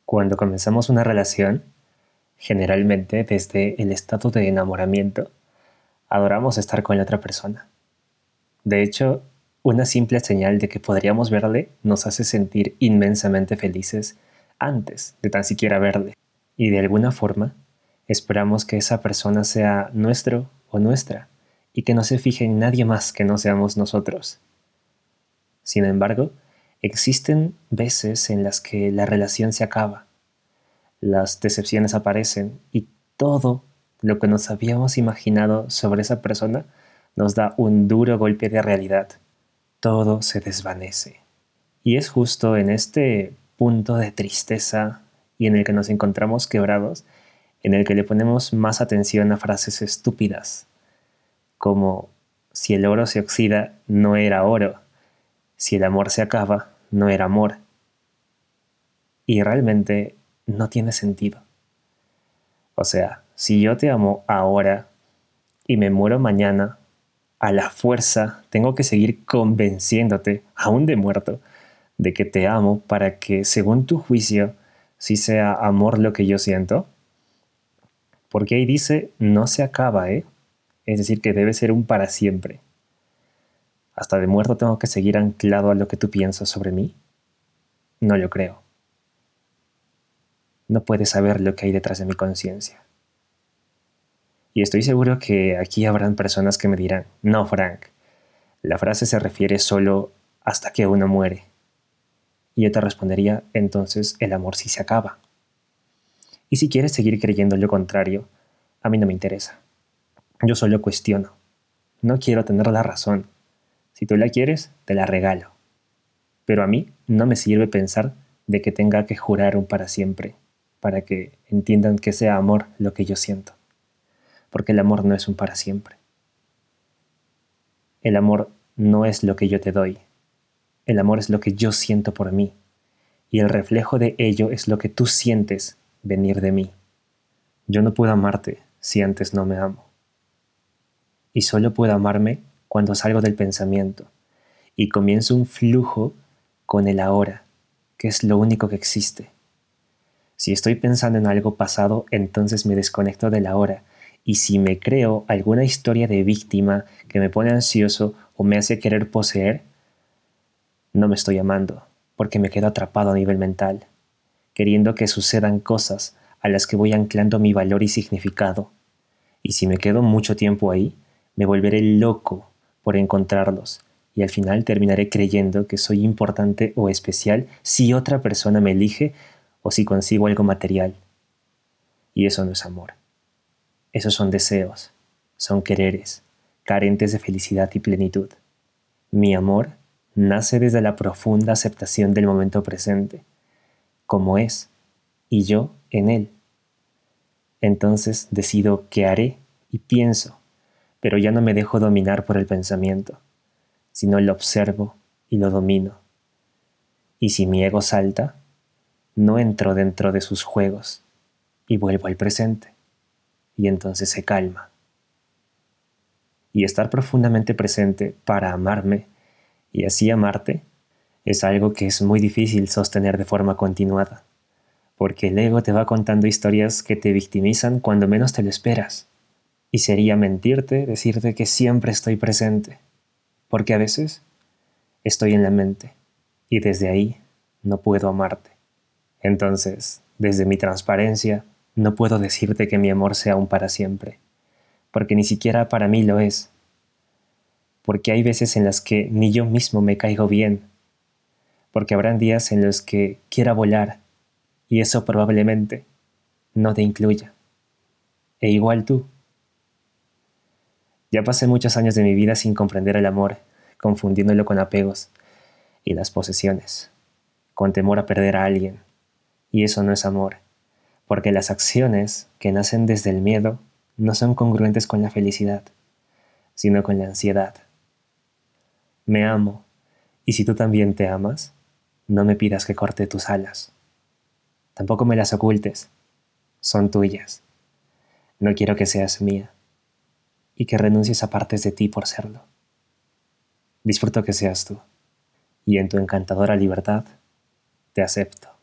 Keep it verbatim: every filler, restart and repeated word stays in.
Cuando comenzamos una relación, generalmente desde el estado de enamoramiento, adoramos estar con la otra persona. De hecho, una simple señal de que podríamos verle nos hace sentir inmensamente felices antes de tan siquiera verle. Y de alguna forma, esperamos que esa persona sea nuestro o nuestra y que no se fije en nadie más que no seamos nosotros. Sin embargo, existen veces en las que la relación se acaba. Las decepciones aparecen y todo lo que nos habíamos imaginado sobre esa persona nos da un duro golpe de realidad. Todo se desvanece. Y es justo en este punto de tristeza y en el que nos encontramos quebrados, en el que le ponemos más atención a frases estúpidas, como si el oro se oxida, no era oro, si el amor se acaba, no era amor. Y realmente no tiene sentido. O sea, si yo te amo ahora y me muero mañana, a la fuerza tengo que seguir convenciéndote, aún de muerto, de que te amo para que, según tu juicio, sí sea amor lo que yo siento. Porque ahí dice, no se acaba, ¿eh? Es decir, que debe ser un para siempre. ¿Hasta de muerto tengo que seguir anclado a lo que tú piensas sobre mí? No lo creo. No puedes saber lo que hay detrás de mi conciencia. Y estoy seguro que aquí habrán personas que me dirán, no, Frank, la frase se refiere solo hasta que uno muere. Y yo te respondería, entonces el amor sí se acaba. Y si quieres seguir creyendo lo contrario, a mí no me interesa. Yo solo cuestiono. No quiero tener la razón. Si tú la quieres, te la regalo. Pero a mí no me sirve pensar de que tenga que jurar un para siempre, para que entiendan que sea amor lo que yo siento. Porque el amor no es un para siempre. El amor no es lo que yo te doy. El amor es lo que yo siento por mí. Y el reflejo de ello es lo que tú sientes venir de mí. Yo no puedo amarte si antes no me amo. Y solo puedo amarme cuando salgo del pensamiento y comienzo un flujo con el ahora, que es lo único que existe. Si estoy pensando en algo pasado, entonces me desconecto del ahora. Y si me creo alguna historia de víctima que me pone ansioso o me hace querer poseer, no me estoy amando, porque me quedo atrapado a nivel mental, queriendo que sucedan cosas a las que voy anclando mi valor y significado. Y si me quedo mucho tiempo ahí, me volveré loco por encontrarlos, y al final terminaré creyendo que soy importante o especial si otra persona me elige o si consigo algo material. Y eso no es amor. Esos son deseos, son quereres, carentes de felicidad y plenitud. Mi amor nace desde la profunda aceptación del momento presente, como es, y yo en él. Entonces decido qué haré y pienso, pero ya no me dejo dominar por el pensamiento, sino lo observo y lo domino. Y si mi ego salta, no entro dentro de sus juegos y vuelvo al presente. Y entonces se calma. Y estar profundamente presente para amarme y así amarte es algo que es muy difícil sostener de forma continuada, porque el ego te va contando historias que te victimizan cuando menos te lo esperas. Y sería mentirte decirte que siempre estoy presente, porque a veces estoy en la mente y desde ahí no puedo amarte. Entonces, desde mi transparencia, no puedo decirte que mi amor sea un para siempre, porque ni siquiera para mí lo es. Porque hay veces en las que ni yo mismo me caigo bien, porque habrán días en los que quiera volar, y eso probablemente no te incluya. E igual tú. Ya pasé muchos años de mi vida sin comprender el amor, confundiéndolo con apegos y las posesiones, con temor a perder a alguien, y eso no es amor. Porque las acciones que nacen desde el miedo no son congruentes con la felicidad, sino con la ansiedad. Me amo, y si tú también te amas, no me pidas que corte tus alas. Tampoco me las ocultes, son tuyas. No quiero que seas mía, y que renuncies a partes de ti por serlo. Disfruto que seas tú, y en tu encantadora libertad te acepto.